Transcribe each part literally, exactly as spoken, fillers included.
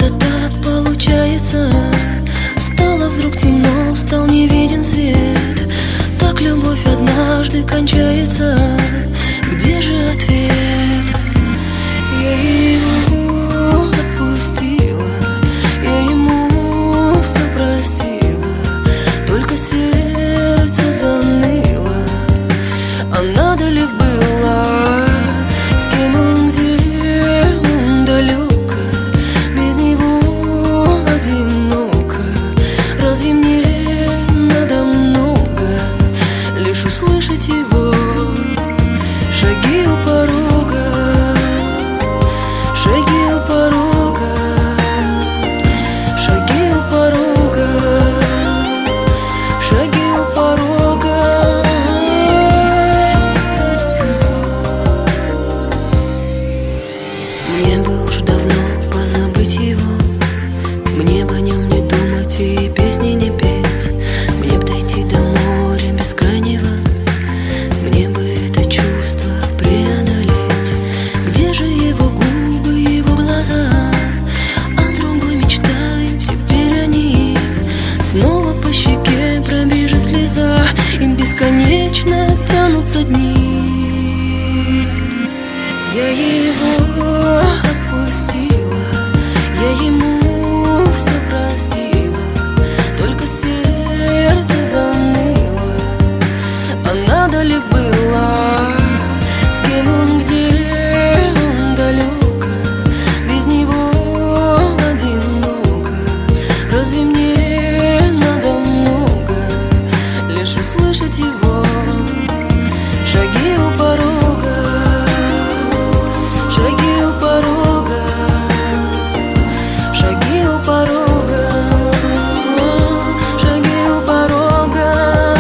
это так получается? Стало вдруг темно, стал не виден свет. Так любовь однажды кончается. Где же ответ? Я его отпустила, я ему все простила, только сердце заныло. А надо ли было? С кем он, где он, далеко, без него одиноко. Разве мне надо много, лишь услышать его шаги у порога, шаги у порога, шаги у порога, шаги у порога. Мне бы уж давно позабыть его, мне бы о нем не думать и песни не петь. Мне б дойти до моря бескрайнего, мне бы это чувство преодолеть. Где же его губы, его глаза? О другой мечтаю теперь о них. Снова по щеке пробежит слеза, им бесконечно тянутся дни. Я его отпустила, я ему все простила, только сердце заныло. А надо ли было? С кем он, где он, далеко, без него одиноко. Разве мне надо много, лишь услышать его шаги у порога, шаги у порога, шаги у порога, шаги у порога.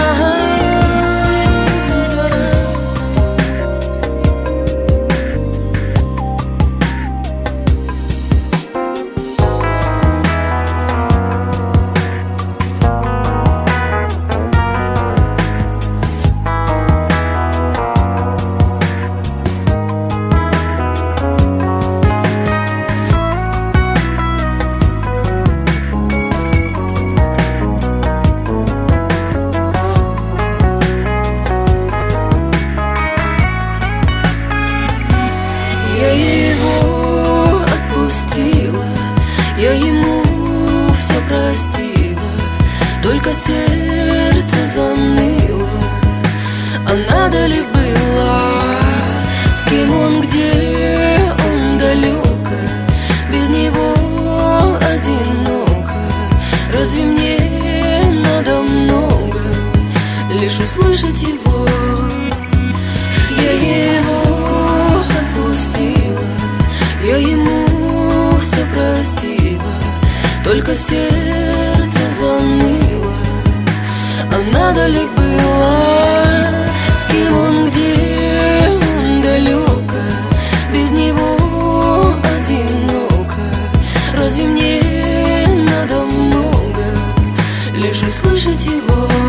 Я его отпустила, я ему все простила, только сердце заныло. А надо ли было? С кем он, где он, далеко, без него одиноко. Разве мне надо много, лишь услышать его? Я его отпустила, я ему все простила, только сердце заныло. А надо ли было? С кем он, где он, далеко, без него одиноко. Разве мне надо много, лишь услышать его?